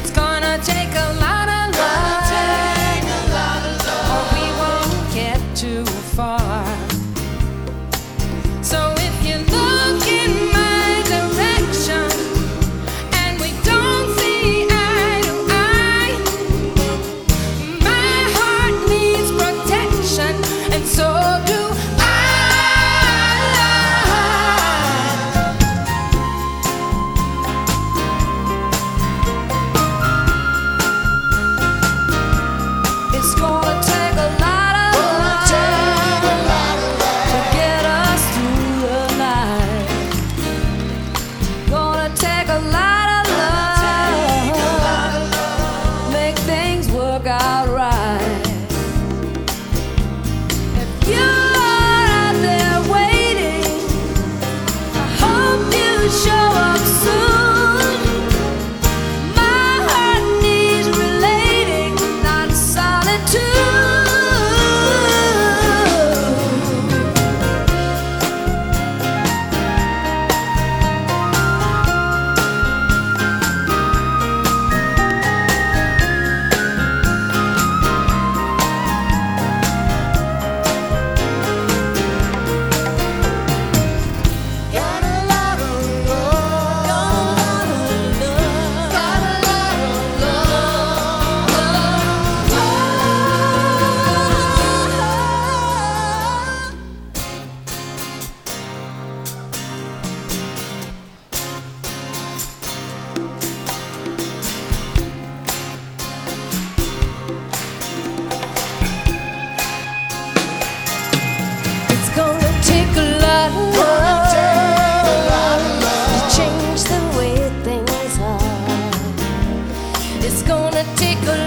It's gonna take a lot of love, or we won't get too far. So if you look in my direction and we don't see eye to eye, my heart needs protection, and so do I. It's gonna take a lot of love to get us through the night. Gonna take a lot of love, make things work out right. If you're out there waiting, I hope you show up soon. My heart needs relating, not solitude. Got a lot of love. Got a lot of love. It's gonna take a lot of love to change the way things are. It's gonna take a